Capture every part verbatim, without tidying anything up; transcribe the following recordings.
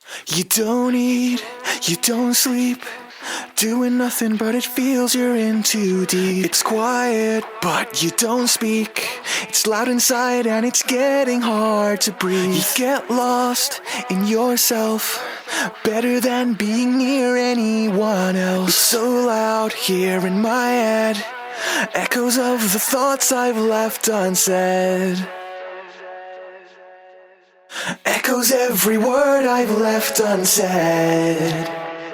You don't eat, you don't sleep, doing nothing but it feels you're in too deep. It's quiet, but you don't speak. It's loud inside and it's getting hard to breathe. You get lost in yourself, better than being near anyone else. It's so loud here in my head, echoes of the thoughts I've left unsaid. Echoes every word I've left unsaid.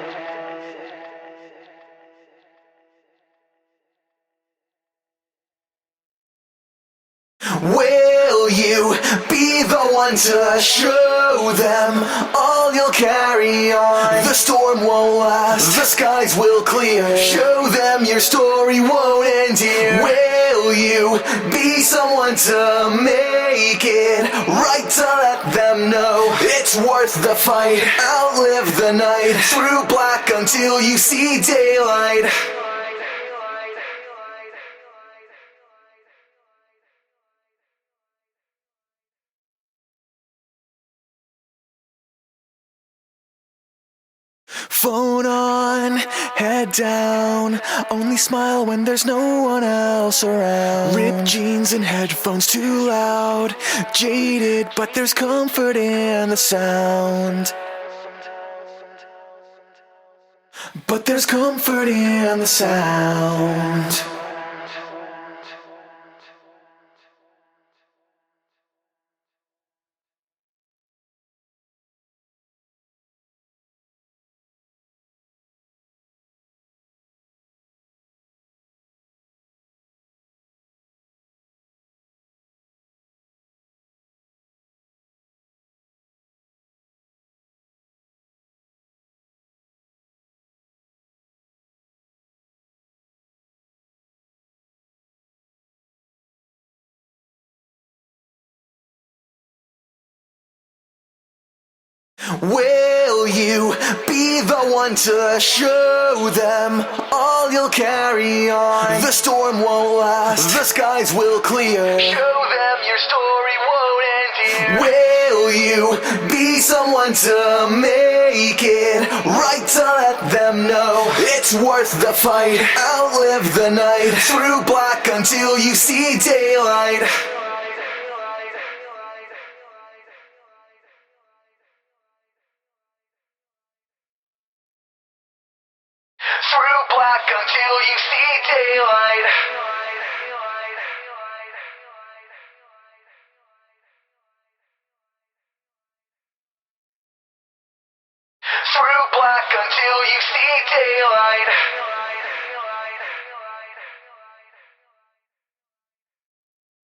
Will you be the one to show them all you'll carry on? The storm won't last, the skies will clear. Show them your story won't end here. Will you be someone to make it right, to let them know it's worth the fight? Outlive the night, through black until you see daylight. Phone on, head down, only smile when there's no one else around. Ripped jeans and headphones too loud, jaded but there's comfort in the sound. But there's comfort in the sound. Will you be the one to show them all you'll carry on? The storm won't last, the skies will clear. Show them your story won't end here. Will you be someone to make it right, to let them know it's worth the fight? Outlive the night, through black until you see daylight. Through black until you see daylight. Through black until you see daylight.